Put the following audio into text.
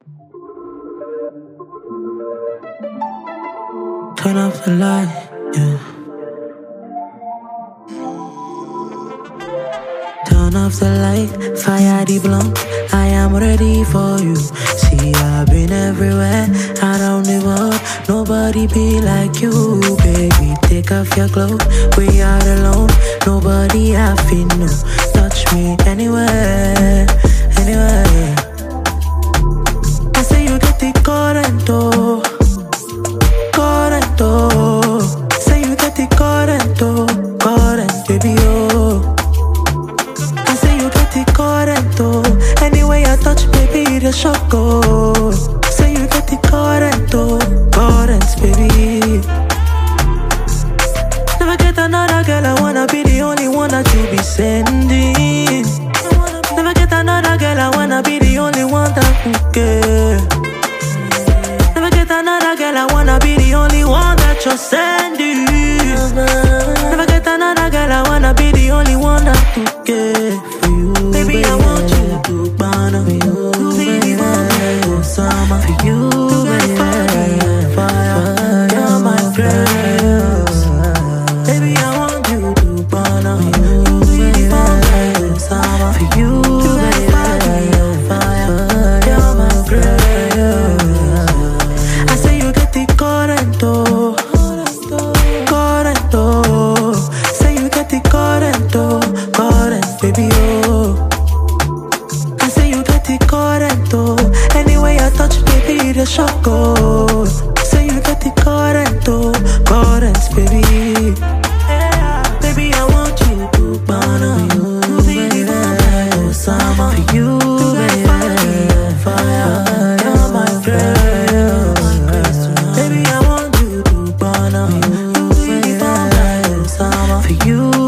Turn off the light, yeah. Turn off the light, fire the blunt. I am ready for you. See, I've been everywhere, around the world. Nobody be like you, baby. Take off your clothes, we are alone. Nobody have to know. Touch me anywhere, anywhere. I say you get the current, oh. Current, oh. Say you get the current, oh. Current, baby, oh. I say you get the current, oh. Anyway I touch, baby, the shock, oh. Say you get the current, oh. Current, baby. Never get another girl, I wanna be the only one that you be sending. Never get another girl, I wanna be the only one that you get. Never get another girl, I wanna be the only one that you're sending. Never get another girl, I wanna be the only one that you get. For you, baby, I want you to burn up. For you, to be the one that goes summer. For you, baby, fire, you're my grace. Baby, I want you to burn up. For you, to be the one that goes summer. For you, baby, fire, you're my grace. I say you get the current, oh. Current, oh. Say you get the current, oh. Current, baby, oh. I say you get the current, oh. Anyway I touch, baby, the shock, oh. Say you get the current, oh. Current, baby. Yeah. Baby, I want you to burn up. To be the one that goes summer. For you, baby, fire, you're my grace. Baby, I want you to burn up. To be the one that goes summer. For you,